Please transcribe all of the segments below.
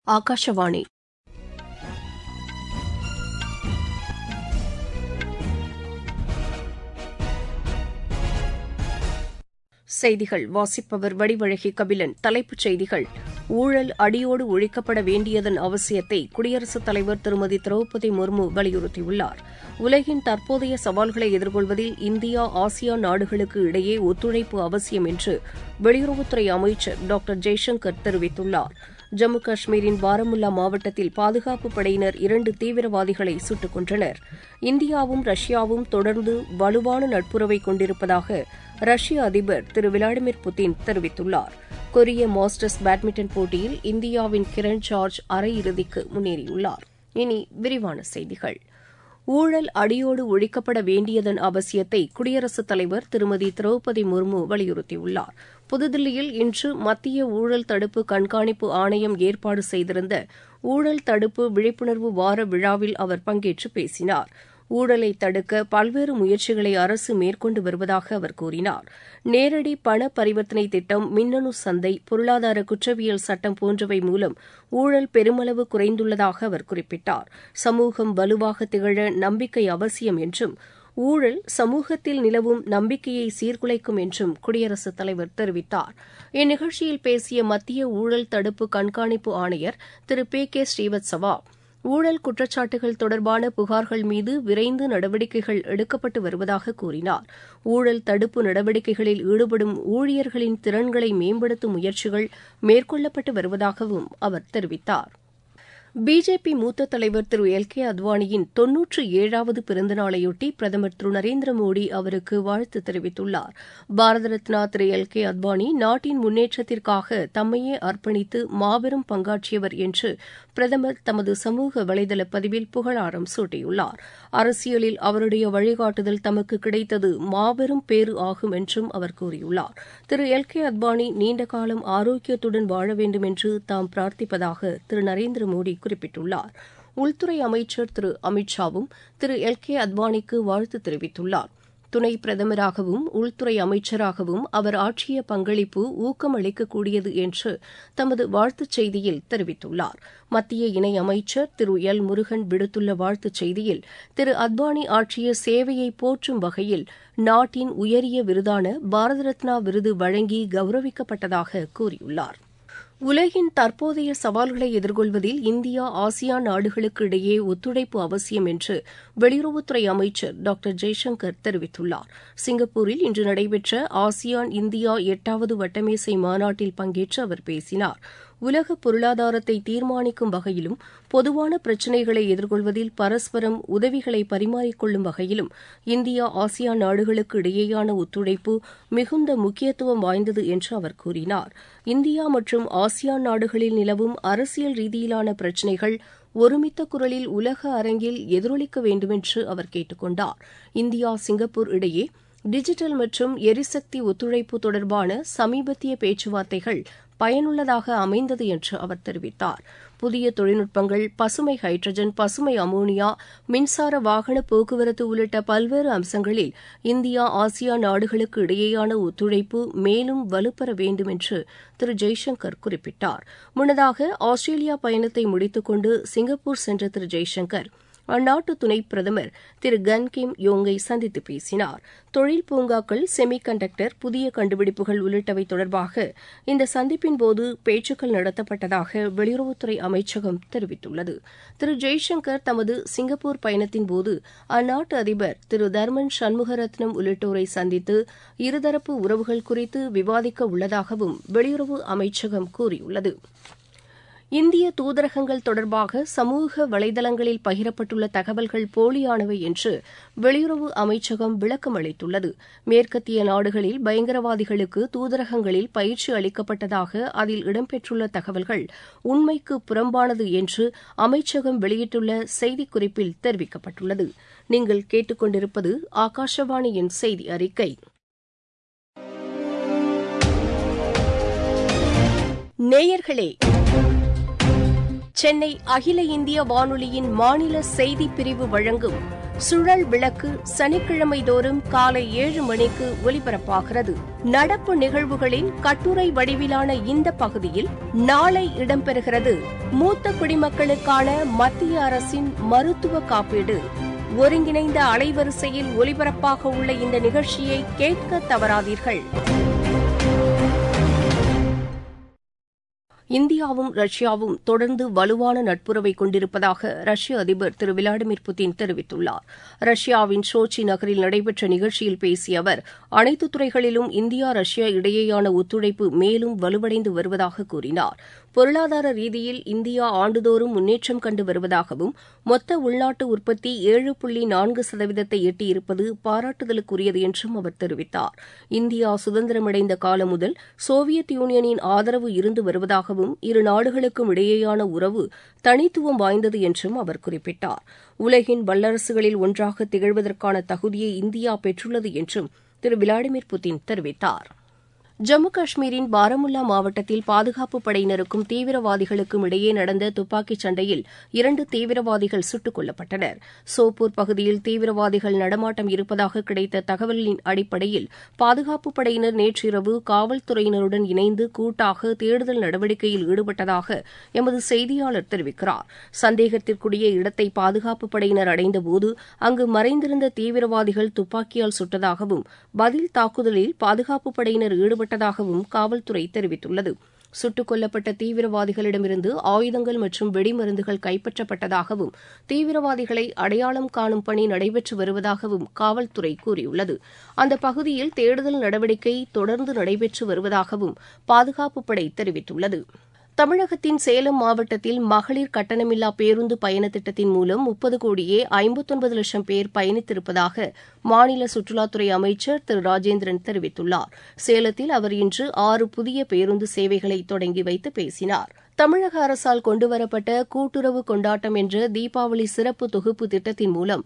ஆகாஷவாணி செய்திகள் வாசிப்பவர் வடிவழகி கபிலன். தலைப்புச் செய்திகள்: ஊழல் அடியோடு ஒழிக்கப்பட வேண்டியதன் அவசியத்தை குடியரசுத் தலைவர் திருமதி திரௌபதி முர்மு வலியுறுத்தியுள்ளார். உலகின் தற்போதைய சவால்களை எதிர்கொள்வதில் இந்தியா ஆசியான் நாடுகளுக்கு இடையே ஒத்துழைப்பு அவசியம் என்று வெளியுறவுத்துறை அமைச்சர் டாக்டர் ஜெய்சங்கர் தெரிவித்துள்ளார். ஜம்மு காஷ்மீரின் பாரமுல்லா மாவட்டத்தில் பாதுகாப்புப் படையினர் 2 தீவிரவாதிகளை சுட்டுக் கொன்றனர். இந்தியாவும் ரஷ்யாவும் தொடர்ந்து வலுவான நட்புறவை கொண்டிருப்பதாக ரஷ்ய அதிபர் திரு விளாடிமிர் புட்டின் தெரிவித்துள்ளார். கொரிய மாஸ்டர்ஸ் பேட்மிண்டன் போட்டியில் இந்தியாவின் கிரண் ஜார்ஜ் அரையிறுதிக்கு முன்னேறியுள்ளார். இனி விரிவான செய்திகள். ஊழல் அடியோடு ஒழிக்கப்பட வேண்டியதன் அவசியத்தை குடியரசுத் தலைவர் திருமதி திரௌபதி முர்மு வலியுறுத்தியுள்ளார். புதுதில்லியில் இன்று மத்திய ஊழல் தடுப்பு கண்காணிப்பு ஆணையம் ஏற்பாடு செய்திருந்த ஊழல் தடுப்பு விழிப்புணர்வு வார விழாவில் அவர் பங்கேற்று பேசினார். ஊழலை தடுக்க பல்வேறு முயற்சிகளை அரசு மேற்கொண்டு வருவதாக அவர் கூறினார். நேரடி பண பரிவர்த்தனை திட்டம், மின்னணு சந்தை, பொருளாதார குற்றவியல் சட்டம் போன்றவை மூலம் ஊழல் பெருமளவு குறைந்துள்ளதாக அவர் குறிப்பிட்டார். சமூகம் வலுவாக திகழ நம்பிக்கை அவசியம் என்றும், ஊழல் சமூகத்தில் நிலவும் நம்பிக்கையை சீர்குலைக்கும் என்றும் குடியரசுத் தலைவர் தெரிவித்தார். இந்நிகழ்ச்சியில் பேசிய மத்திய ஊழல் தடுப்பு கண்காணிப்பு ஆணையர் திரு பி.கே. ஸ்ரீவத்சவா, ஊழல் குற்றச்சாட்டுகள் தொடர்பான புகார்கள் மீது விரைந்து நடவடிக்கைகள் எடுக்கப்பட்டு வருவதாக கூறினார். ஊழல் தடுப்பு நடவடிக்கைகளில் ஈடுபடும் ஊழியர்களின் திறன்களை மேம்படுத்தும் முயற்சிகள் மேற்கொள்ளப்பட்டு வருவதாகவும் அவர் தெரிவித்தார். பிஜேபி மூத்த தலைவர் திரு எல்.கே. அத்வானியின் 97வது பிறந்தநாளையொட்டி பிரதமர் திரு நரேந்திர மோடி அவருக்கு வாழ்த்து தெரிவித்துள்ளார். பாரத ரத்னா திரு எல்.கே. அத்வானி நாட்டின் முன்னேற்றத்திற்காக தம்மையே அர்ப்பணித்து மாபெரும் பங்காற்றியவர் என்று பிரதமர் தமது சமூக வலைதள பதிவில் புகழாரம் சூட்டியுள்ளார். அரசியலில் அவருடைய வழிகாட்டுதல் தமக்கு கிடைத்தது மாபெரும் பேறு ஆகும் என்றும் அவர் கூறியுள்ளார். திரு எல்.கே. அத்வானி நீண்டகாலம் ஆரோக்கியத்துடன் வாழ வேண்டும் என்று தாம் பிரார்த்திப்பதாக திரு நரேந்திர மோடி குறிப்பிட்டுள்ளார். உள்துறை அமைச்சர் திரு அமித் ஷாவும் திரு எல்.கே. அத்வானிக்கு வாழ்த்து தெரிவித்துள்ளார். துணை பிரதமராகவும் உள்துறை அமைச்சராகவும் அவர் ஆற்றிய பங்களிப்பு ஊக்கம் அளிக்கக்கூடியது என்று தமது வாழ்த்துச் செய்தியில் தெரிவித்துள்ளார். மத்திய இணையமைச்சர் திரு எல். முருகன் விடுத்துள்ள வாழ்த்துச் செய்தியில், திரு அத்வானி ஆற்றிய சேவையை போற்றும் வகையில் நாட்டின் உயரிய விருதான பாரத ரத்னா விருது வழங்கி கௌரவிக்கப்பட்டதாக கூறியுள்ளார். உலகின் தற்போதைய சவால்களை எதிர்கொள்வதில் இந்தியா ஆசியான் நாடுகளுக்கு இடையே ஒத்துழைப்பு அவசியம் என்று வெளியுறவுத்துறை அமைச்சர் டாக்டர் ஜெய்சங்கர் தெரிவித்துள்ளார். சிங்கப்பூரில் இன்று நடைபெற்ற ஆசியான் இந்தியா 8வது வட்டமேசை மாநாட்டில் பங்கேற்று அவர் பேசினார். உலக பொருளாதாரத்தை தீர்மானிக்கும் வகையிலும், பொதுவான பிரச்சினைகளை எதிர்கொள்வதில் பரஸ்பரம் உதவிகளை பரிமாறிக்கொள்ளும் வகையிலும் இந்தியா ஆசியான் நாடுகளுக்கு இடையேயான ஒத்துழைப்பு மிகுந்த முக்கியத்துவம் வாய்ந்தது என்று அவர் கூறினார். இந்தியா மற்றும் ஆசியான் நாடுகளில் நிலவும் அரசியல் ரீதியிலான பிரச்சினைகள் ஒருமித்த குரலில் உலக அரங்கில் எதிரொலிக்க வேண்டுமென்று அவர் கேட்டுக் கொண்டார். இந்தியா சிங்கப்பூர் இடையே டிஜிட்டல் மற்றும் எரிசக்தி ஒத்துழைப்பு தொடர்பான சமீபத்திய பேச்சுவார்த்தைகள் பயனுள்ளதாக அமைந்தது என்று அவர் தெரிவித்தார். புதிய தொழில்நுட்பங்கள், பசுமை ஹைட்ரஜன், பசுமை அமோனியா, மின்சார வாகன போக்குவரத்து உள்ளிட்ட பல்வேறு அம்சங்களில் இந்தியா ஆசியான் நாடுகளுக்கு இடையேயான ஒத்துழைப்பு மேலும் வலுப்பெற வேண்டும் என்று திரு ஜெய்சங்கர் குறிப்பிட்டார். முன்னதாக ஆஸ்திரேலியா பயணத்தை முடித்துக் கொண்டு சிங்கப்பூர் சென்ற திரு ஜெய்சங்கர் அந்நாட்டு துணை பிரதமர் திரு கன் கிம் யோங்கை சந்தித்து பேசினார். தொழில் பூங்காக்கள், செமி கண்டக்டர், புதிய கண்டுபிடிப்புகள் உள்ளிட்டவை தொடர்பாக இந்த சந்திப்பின்போது பேச்சுக்கள் நடத்தப்பட்டதாக வெளியுறவுத்துறை அமைச்சகம் தெரிவித்துள்ளது. திரு ஜெய்சங்கர் தமது சிங்கப்பூர் பயணத்தின்போது அந்நாட்டு அதிபர் திரு தர்மன் சண்முகரத்னம் உள்ளிட்டோரை சந்தித்து இருதரப்பு உறவுகள் குறித்து விவாதிக்க உள்ளதாகவும் வெளியுறவு அமைச்சகம் கூறியுள்ளது. இந்திய தூதரகங்கள் தொடர்பாக சமூக வலைதளங்களில் பகிரப்பட்டுள்ள தகவல்கள் போலியானவை என்று வெளியுறவு அமைச்சகம் விளக்கம் அளித்துள்ளது. மேற்கத்திய நாடுகளில் பயங்கரவாதிகளுக்கு தூதரகங்களில் பயிற்சி அளிக்கப்பட்டதாக அதில் இடம்பெற்றுள்ள தகவல்கள் உண்மைக்கு புறம்பானது என்று அமைச்சகம் வெளியிட்டுள்ள செய்திக்குறிப்பில் தெரிவிக்கப்பட்டுள்ளது. நீங்கள் கேட்டுக்கொண்டிருப்பது ஆகாஷவாணியின் செய்தி அறிக்கை. நேயர்களே, சென்னை அகில இந்திய வானொலியின் மாநில செய்திப் பிரிவு வழங்கும் சுழல் விளக்கு சனிக்கிழமை தோறும் காலை 7 மணிக்கு ஒலிபரப்பாகிறது. நடப்பு நிகழ்வுகளின் கட்டுரை வடிவிலான இந்த பகுதியில் நாளை இடம்பெறுகிறது மூத்த குடிமக்களுக்கான மத்திய அரசின் மருத்துவ காப்பீடு. ஒருங்கிணைந்த அலைவரிசையில் ஒலிபரப்பாக உள்ள இந்த நிகழ்ச்சியை கேட்க தவறாதீர்கள். இந்தியாவும் ரஷ்யாவும் தொடர்ந்து வலுவான நட்புறவை கொண்டிருப்பதாக ரஷ்ய அதிபர் திரு விளாடிமிர் புட்டின் தெரிவித்துள்ளார். ரஷ்யாவின் சோச்சி நகரில் நடைபெற்ற நிகழ்ச்சியில் பேசிய அவர், அனைத்து துறைகளிலும் இந்தியா ரஷ்யா இடையேயான ஒத்துழைப்பு மேலும் வலுவடைந்து வருவதாக கூறினார். பொருளாதார ரீதியில் இந்தியா ஆண்டுதோறும் முன்னேற்றம் கண்டு வருவதாகவும் மொத்த உள்நாட்டு உற்பத்தி 7.4% எட்டியிருப்பது பாராட்டுதலுக்குரியது என்றும் அவர் தெரிவித்தார். இந்தியா சுதந்திரமடைந்த காலம் முதல் சோவியத் யூனியனின் ஆதரவு இருந்து வருவதாகவும் இரு நாடுகளுக்கும் இடையேயான உறவு தனித்துவம் வாய்ந்தது என்றும் அவர் குறிப்பிட்டார். உலகின் வல்லரசுகளில் ஒன்றாக திகழ்வதற்கான தகுதியை இந்தியா பெற்றுள்ளது என்றும் திரு விளாடிமிர் புட்டின் தெரிவித்தார். ஜம்மு காஷ்மீரின் பாரமுல்லா மாவட்டத்தில் பாதுகாப்புப் படையினருக்கும் தீவிரவாதிகளுக்கும் இடையே நடந்த துப்பாக்கிச் சண்டையில் 2 தீவிரவாதிகள் சுட்டுக் கொல்லப்பட்டனர். சோப்பூர் பகுதியில் தீவிரவாதிகள் நடமாட்டம் இருப்பதாக கிடைத்த தகவலின் அடிப்படையில் பாதுகாப்புப் படையினர் நேற்றிரவு காவல்துறையினருடன் இணைந்து கூட்டாக தேடுதல் நடவடிக்கையில் ஈடுபட்டதாக எமது செய்தியாளர் தெரிவிக்கிறார். சந்தேகத்திற்குரிய இடத்தை பாதுகாப்புப் படையினர் அடைந்தபோது அங்கு மறைந்திருந்த தீவிரவாதிகள் துப்பாக்கியால் சுட்டதாகவும் பதில் தாக்குதலில் பாதுகாப்புப் படையினர் ஈடுபட்டதாகவும் காவல்துறை தெரிவித்துள்ளது. சுட்டுக் கொல்லப்பட்ட தீவிரவாதிகளிடமிருந்து ஆயுதங்கள் மற்றும் வெடிமருந்துகள் கைப்பற்றப்பட்டதாகவும் தீவிரவாதிகளை அடையாளம் காணும் பணி நடைபெற்று வருவதாகவும் காவல்துறை கூறியுள்ளது. அந்த பகுதியில் தேடுதல் நடவடிக்கை தொடர்ந்து நடைபெற்று வருவதாகவும் பாதுகாப்புப் படை தெரிவித்துள்ளது. தமிழகத்தின் சேலம் மாவட்டத்தில் மகளிர் கட்டணமில்லா பேருந்து பயண திட்டத்தின் மூலம் 30,59,00,000 பேர் பயணித்திருப்பதாக மாநில சுற்றுலாத்துறை அமைச்சர் திரு ராஜேந்திரன் தெரிவித்துள்ளார். சேலத்தில் அவர் இன்று 6 புதிய பேருந்து சேவைகளை தொடங்கி வைத்து பேசினார். தமிழக அரசால் கொண்டுவரப்பட்ட கூட்டுறவு கொண்டாட்டம் என்ற தீபாவளி சிறப்பு தொகுப்பு திட்டத்தின் மூலம்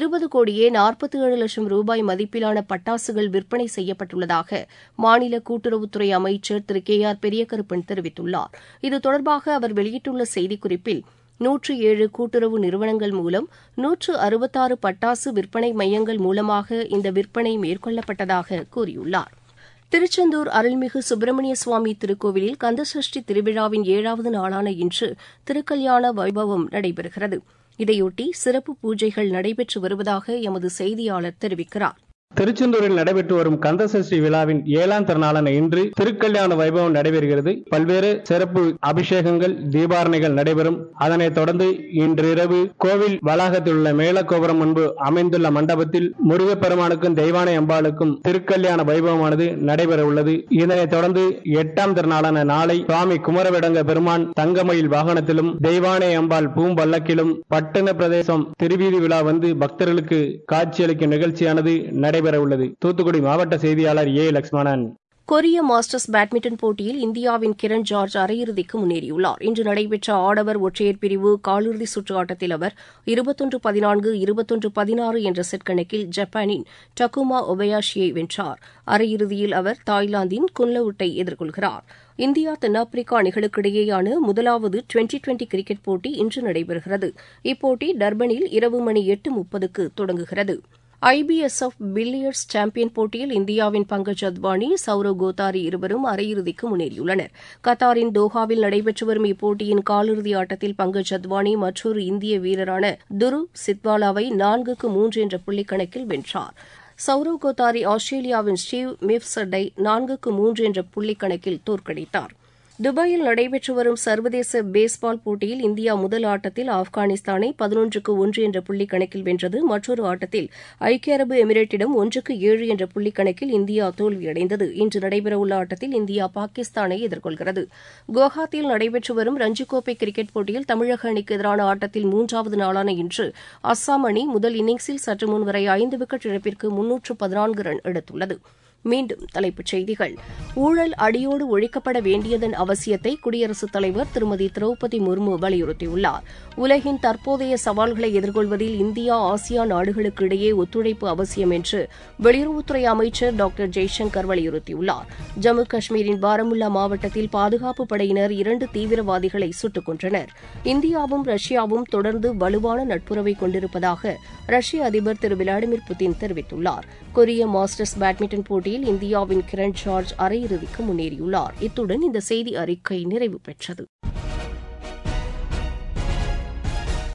20,47,00,000 ரூபாய் மதிப்பிலான பட்டாசுகள் விற்பனை செய்யப்பட்டுள்ளதாக மாநில கூட்டுறவுத்துறை அமைச்சர் திரு KR பெரியகருப்பன் தெரிவித்துள்ளார். இது தொடர்பாக அவர் வெளியிட்டுள்ள செய்திக்குறிப்பில் 107 கூட்டுறவு நிறுவனங்கள் மூலம் 166 பட்டாசு விற்பனை மையங்கள் மூலமாக இந்த விற்பனை மேற்கொள்ளப்பட்டதாக கூறியுள்ளார். திருச்செந்தூர் அருள்மிகு சுப்பிரமணிய சுவாமி திருக்கோவிலில் கந்தசஷ்டி திருவிழாவின் 7வது நாளான இன்று திருக்கல்யாண வைபவம் நடைபெறுகிறது. இதையொட்டி சிறப்பு பூஜைகள் நடைபெற்று வருவதாக எமது செய்தியாளர் தெரிவிக்கிறார். திருச்செந்தூரில் நடைபெற்று வரும் கந்தசஷ்டி விழாவின் 7ஆம் திருநாளான இன்று திருக்கல்யாண வைபவம் நடைபெறுகிறது. பல்வேறு சிறப்பு அபிஷேகங்கள், தீபாரணைகள் நடைபெறும். அதனைத் தொடர்ந்து இன்றிரவு கோவில் வளாகத்தில் உள்ள மேலக்கோபுரம் முன்பு அமைந்துள்ள மண்டபத்தில் முருகப்பெருமானுக்கும் தெய்வானை அம்பாளுக்கும் திருக்கல்யாண வைபவமானது நடைபெற உள்ளது. இதனைத் தொடர்ந்து 8ஆம் திருநாளான நாளை சுவாமி குமரவேடங்க பெருமான் தங்கமயில் வாகனத்திலும் தெய்வானை அம்பாள் பூம்பல்லக்கிலும் பட்டண பிரதேசம் திருவீதி விழா வந்து பக்தர்களுக்கு காட்சியளிக்கும் நிகழ்ச்சியானது நடைபெற உள்ளது. தூத்துக்குடி மாவட்ட செய்தியாளர் ஏ. லட்சுமணன். கொரிய மாஸ்டர்ஸ் பேட்மிண்டன் போட்டியில் இந்தியாவின் கிரண் ஜார்ஜ் அரையிறுதிக்கு முன்னேறியுள்ளார். இன்று நடைபெற்ற ஆடவர் ஒற்றையர் பிரிவு காலிறுதி சுற்று ஆட்டத்தில் அவர் 21-14, 21-16 என்ற செட் கணக்கில் ஜப்பானின் டக்குமா ஒபயாஷியை வென்றார். அரையிறுதியில் அவர் தாய்லாந்தின் குன்லவுட்டை எதிர்கொள்கிறார். இந்தியா தென்னாப்பிரிக்கா அணிகளுக்கிடையேயான முதலாவது டுவெண்டி கிரிக்கெட் போட்டி இன்று நடைபெறுகிறது. இப்போட்டி டர்பனில் இரவு மணி 8:30க்கு தொடங்குகிறது. IBSF பில்லியர்ட்ஸ் சாம்பியன் போட்டியில் இந்தியாவின் பங்கஜ் அத்வானி, சௌரவ் கோதாரி இருவரும் அரையிறுதிக்கு முன்னேறியுள்ளனர். கத்தாரின் தோஹாவில் நடைபெற்று வரும் இப்போட்டியின் காலிறுதி ஆட்டத்தில் பங்கஜ் அத்வானி மற்றொரு இந்திய வீரரான துருவ் சித்வாலாவை 4-3 என்ற புள்ளிக்கணக்கில் வென்றார். சௌரவ் கோதாரி ஆஸ்திரேலியாவின் ஸ்டீவ் மிஃப்சட்டை 4-3 என்ற புள்ளிக்கணக்கில் தோற்கடித்தார். துபாயில் நடைபெற்று வரும் சர்வதேச பேஸ்பால் போட்டியில் இந்தியா முதல் ஆட்டத்தில் ஆப்கானிஸ்தானை 11-1 என்ற புள்ளி கணக்கில் வென்றது. மற்றொரு ஆட்டத்தில் ஐக்கிய அரபு எமிரேட்டிடம் 1-7 என்ற புள்ளி கணக்கில் இந்தியா தோல்வியடைந்தது. இன்று நடைபெறவுள்ள ஆட்டத்தில் இந்தியா பாகிஸ்தானை எதிர்கொள்கிறது. குவஹாத்தியில் நடைபெற்று வரும் ரஞ்சிக்கோப்பை கிரிக்கெட் போட்டியில் தமிழக அணிக்கு எதிரான ஆட்டத்தில் 3வது நாளான இன்று அஸ்ஸாம் அணி முதல் இன்னிங்ஸில் சற்று முன் வரை 5 விக்கெட் இழப்பிற்கு 314 ரன் எடுத்துள்ளது. மீண்டும் தலைப்புச் செய்திகள். ஊழல் அடியோடு ஒழிக்கப்பட வேண்டியதன் அவசியத்தை குடியரசுத் தலைவர் திருமதி திரௌபதி முர்மு வலியுறுத்தியுள்ளார். உலகின் தற்போதைய சவால்களை எதிர்கொள்வதில் இந்தியா ஆசியான் நாடுகளுக்கு இடையே ஒத்துழைப்பு அவசியம் என்று வெளியுறவுத்துறை அமைச்சர் டாக்டர் ஜெய்சங்கர் வலியுறுத்தியுள்ளார். ஜம்மு காஷ்மீரின் பாரமுல்லா மாவட்டத்தில் பாதுகாப்புப் படையினர் 2 தீவிரவாதிகளை சுட்டுக் கொன்றனர். இந்தியாவும் ரஷ்யாவும் தொடர்ந்து வலுவான நட்புறவை கொண்டிருப்பதாக ரஷ்ய அதிபர் திரு விளாடிமிர் புட்டின் தெரிவித்துள்ளார். கொரிய மாஸ்டர்ஸ் பேட்மிண்டன் போட்டியில் இந்தியாவின் கிரண் ஜார்ஜ் அரையிறுதிக்கு முன்னேறியுள்ளார். இத்துடன் இந்த செய்தி அறிக்கை நிறைவு பெற்றது.